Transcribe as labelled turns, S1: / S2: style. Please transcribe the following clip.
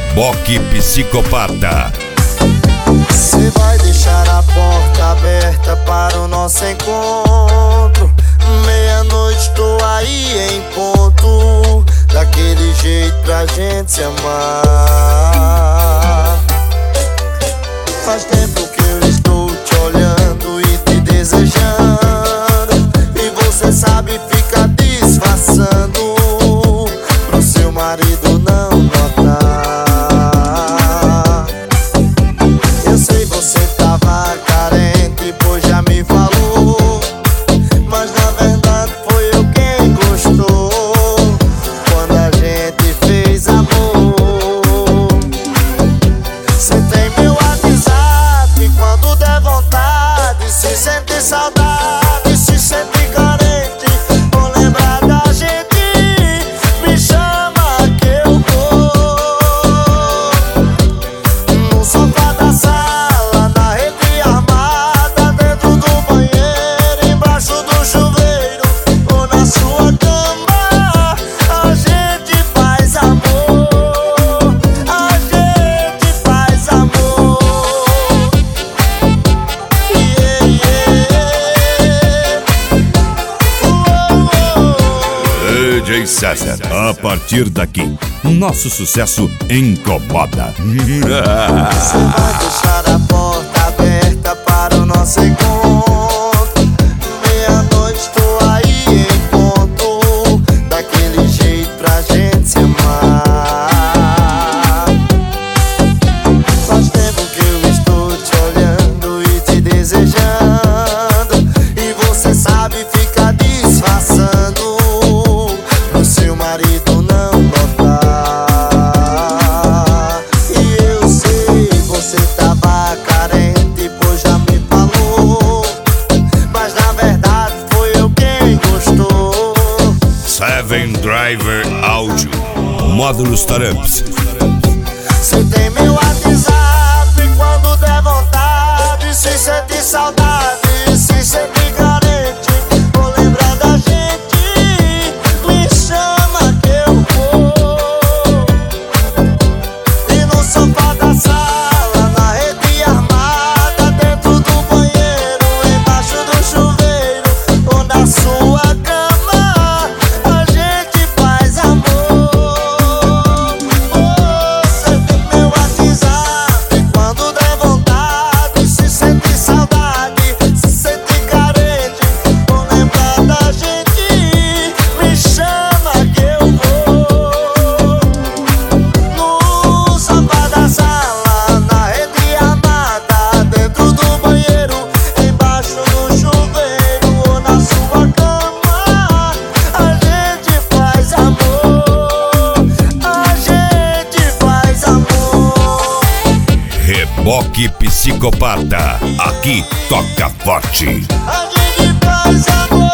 S1: Reboque Psicopata.
S2: Você vai deixar a porta aberta para o nosso encontro. Meia-noite tô aí em ponto, daquele jeito pra gente se amar. Faz tempo que eu estou te olhando e te desejando, e você sabe, fica disfarçando pro seu marido não notar. Eu sei, você tava carente, pois já me falou, mas na verdade foi eu quem gostou quando a gente fez amor. Você tem meu WhatsApp, e quando der vontade, se sente saudade, se sente carente, vou lembrar da gente, me chama que eu vou. No sofá da sala, na rede armada, dentro do banheiro, embaixo do chuveiro ou na sua cama, a gente faz amor, a gente faz amor. Yeah, yeah.
S1: DJ César, a partir daqui, nosso sucesso incomoda.
S2: Você vai deixar a porta aberta para o nosso encontro. Meia-noite tô aí em ponto, daquele jeito pra gente se amar. Faz tempo que eu estou te olhando e te desejando, e você sabe, fica disfarçando pro seu marido não notar. E eu sei, você tava carente, pois já me falou, mas na verdade foi eu quem gostou.
S1: Seven Driver Audio, módulos Taramps.
S2: Você tem meu WhatsApp, e quando der vontade, se sente saudade, se sente carente, vou lembrar da gente, me chama que eu vou. E no sofá da sala, na rede armada, dentro do banheiro, embaixo do chuveiro ou na sua cama, a gente faz amor. Você tem meu WhatsApp, e quando der vontade, se sente saudade, se sente carente, vou lembrar da gente, me chama que eu vou. No sofá da sala, na rede armada, dentro do banheiro, embaixo do chuveiro ou na sua cama, a gente faz amor, a gente faz amor.
S1: Reboque Psicopata, aqui toca forte.
S2: A gente faz amor.